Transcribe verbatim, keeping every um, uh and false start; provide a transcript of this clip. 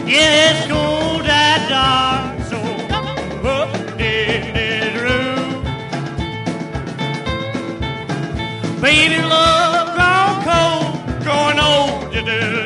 Yeah, it's cold that dark, so up in this room. Baby, love gone cold, growing old.